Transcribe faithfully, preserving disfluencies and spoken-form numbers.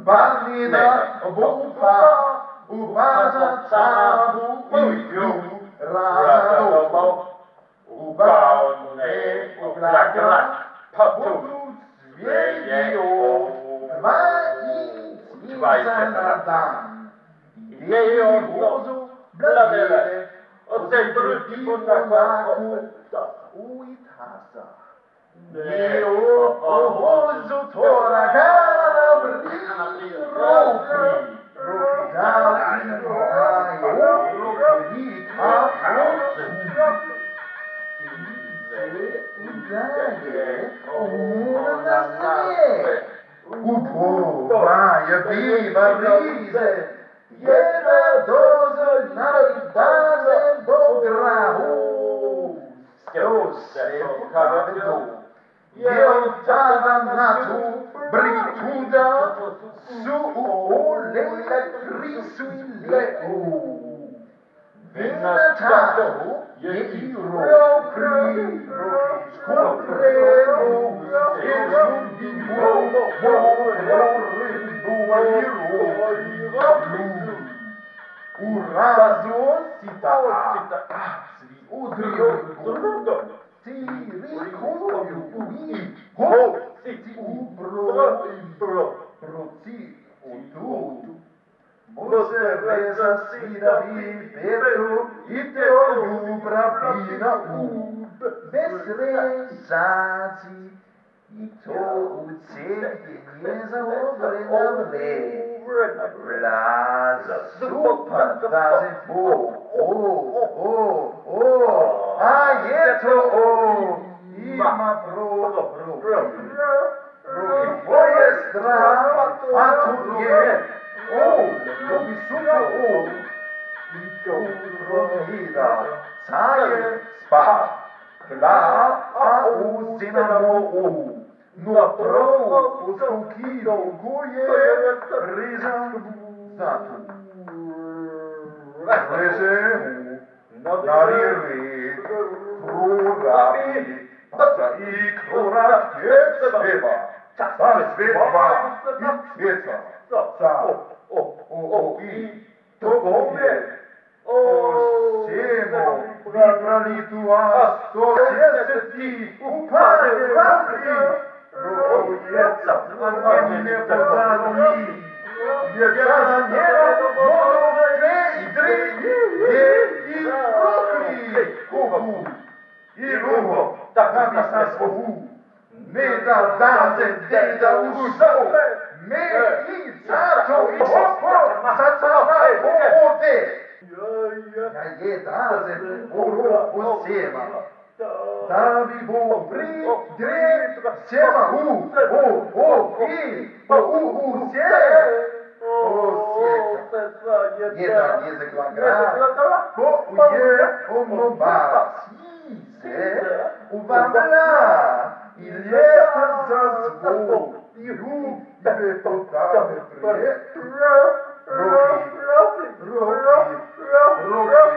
Banida, Bupa, Ubaza, Tabu, Uyu, Razado, Ubaune, Ublagra, Patu, Svegio, Vainzanadan, Ideo, Bladele, och sen brukar Monaco, Uitasa, Neo, Ohozo, Tora, Canabri, Roki, Roki, Dali, Roki, Udage, Omunasane, Upo, Vaia, Viva, Rise, Yeva, Dozo, Navidade, do Grahu, Stose, Cavedo, Eu tava natu, brituda, su ole, risu leu. Vina tatu, ye iro, pri, roki, scoprero, esu di mo, mo, rindu, iro, blu. Urazo, sita, svi, udrio, Tiri koju ui ho ti ubro ibro proti utu Mose reza sida vi petru ite oju bravina u Vesre zati ito utse jeza ovrena vle Blaza supa daze fo o o o Aieto o ima pro pro pro Voiestra faturie o lo visuto o Ito romida Saie spa Kla a u sinamo o No pro o sconchino goie Risa zatu Rese Nariri Rurabi Pasta ikrona Ketsveva Ta svetva Itveca Sa O O I Togove O Semo Vibralitua To Seseti Upane Roki Rojetza Anmine Pozzano Mi Vietzana Nero Modo Tre Idri Ye I Roki Koku I Rumo Takabisas Ovu Meda Daze Deda Uso Me I Sato I Chopo Satana Ode Yaye Daze Oro Osema Davi Bo Pri Dre Sema U O O I O U U Se O Sieta Yeda Yeze Glagra Bo Uye Omoba Se Uvamela Il est Zazvo Iru Ibe Totame Pre Roki Roki Roki